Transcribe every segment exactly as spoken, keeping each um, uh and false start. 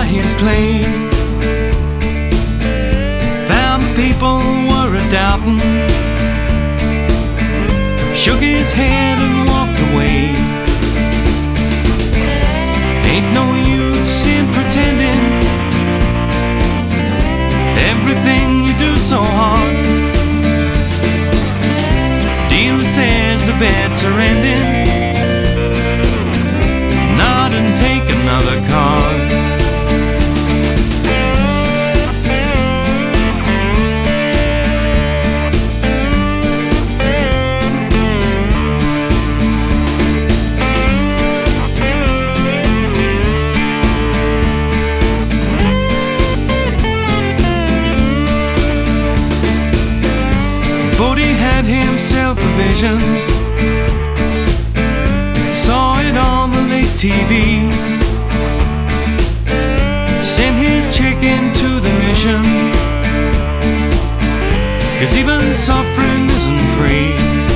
his claim. Found the people were a-doubting, shook his head and walked away. Ain't no use in pretending everything you do so hard. Dealer says the bets are ending, nod and take another card. Bodie had himself a vision, saw it on the late T V, sent his chicken to the mission, 'cause even suffering isn't free.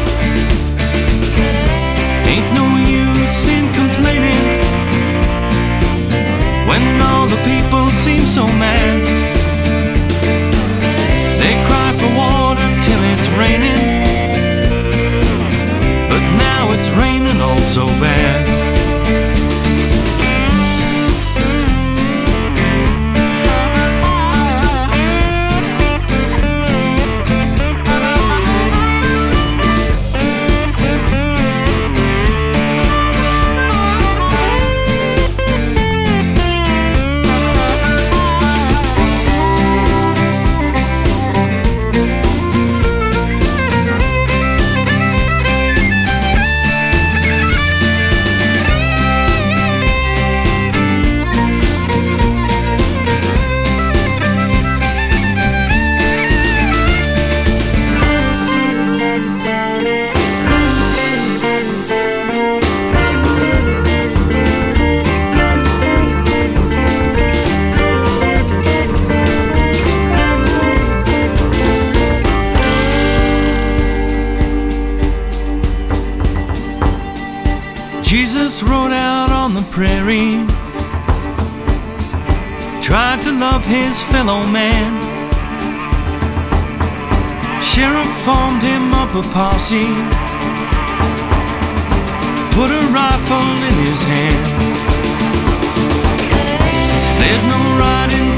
Ain't no use in complaining when all the people seem so mad. They cry for water till it's raining, but now it's raining all so bad. Jesus rode out on the prairie, tried to love his fellow man. Sheriff formed him up a posse, put a rifle in his hand. There's no riding